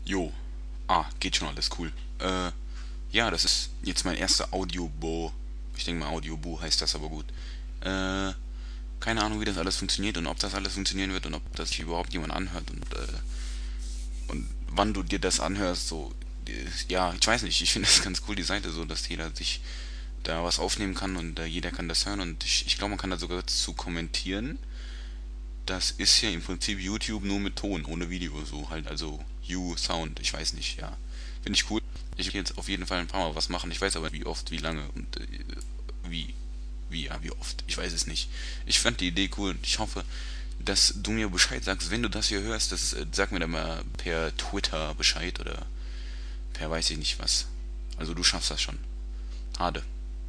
Jo. Ah, geht schon alles cool. Ja, das ist jetzt mein erster Audiobo. Ich denke mal Audiobo heißt das aber gut. Äh, Keine Ahnung, wie das alles funktioniert und ob das alles funktionieren wird und ob das sich überhaupt jemand anhört und wann du dir das anhörst. So, ja, ich weiß nicht. Ich finde das ganz cool, die Seite so, dass jeder sich da was aufnehmen kann und jeder kann das hören und ich glaube, man kann da sogar zu kommentieren. Das ist ja im Prinzip YouTube nur mit Ton, ohne Video, so halt, also You-Sound, ich weiß nicht, ja. Finde ich cool. Ich will jetzt auf jeden Fall ein paar Mal was machen. Ich weiß aber wie oft, wie lange und wie, wie oft. Ich weiß es nicht. Ich fand die Idee cool und ich hoffe, dass du mir Bescheid sagst, wenn du das hier hörst. Sag mir dann mal per Twitter Bescheid oder per weiß ich nicht was. Also du schaffst das schon. Hade.